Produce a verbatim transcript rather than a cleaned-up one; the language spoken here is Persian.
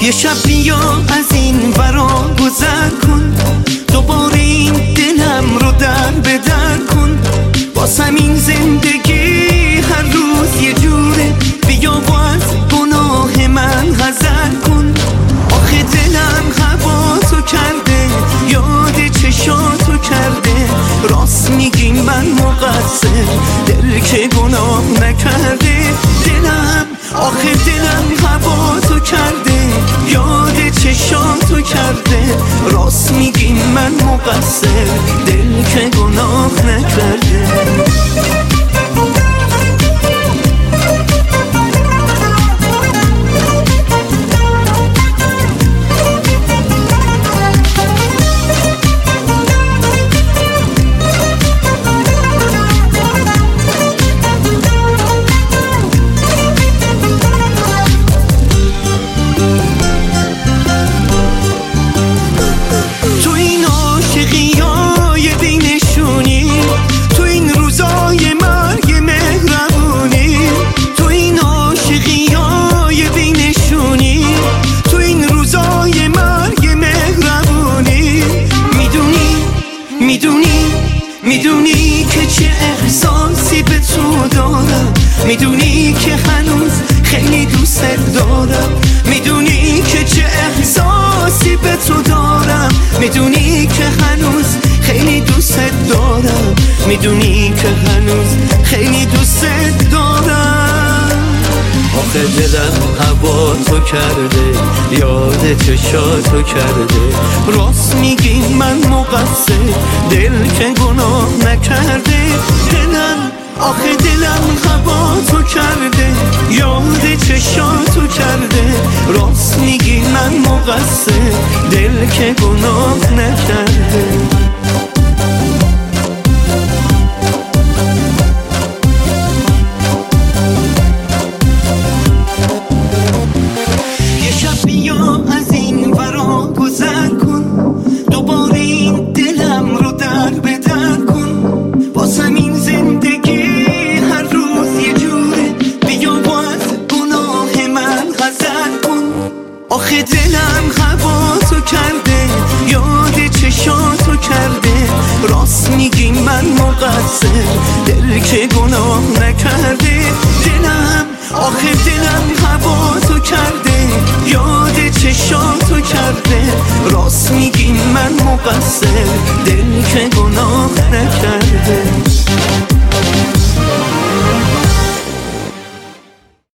یه شب بیا از این ورا گذر کن، دوباره این دلم رو در به در کن. واسم این زندگی هر روز یه جوره، بیا و از گناه من حذر کن. آخه دلم هواتو کرده، یاد چشاتو کرده. راست میگی من مقصر، دل که گناه نکرده. دلم آخه دلم هواتو کرده، یاد چشاتو کرده. راست میگی من مقصر، دل که گناه نکرده. میدونی میدونی که چه احساسی به تو دارم، میدونی که هنوز خیلی دوست دارم. میدونی که چه احساسی به تو دارم، میدونی که هنوز خیلی دوست دارم. میدونی که هنوز خیلی دوست دارم. آخه دلم هوا تو کرده، یاد چشاتو کرده. راست میگی من مقصر، دل که گناه نکرده. دلم آخه دلم هوا تو کرده، یاد چشاتو کرده. راست میگی من مقصر، دل که گناه نکرده. آخه دلم هواتو کرده، یاد چشاتو کرده. راست میگی من مقصر، دل که گناه نکرده. دلم آخه دلم هواتو کرده، یاد چشاتو کرده. راست میگی من مقصر، دل که گناه نکرده.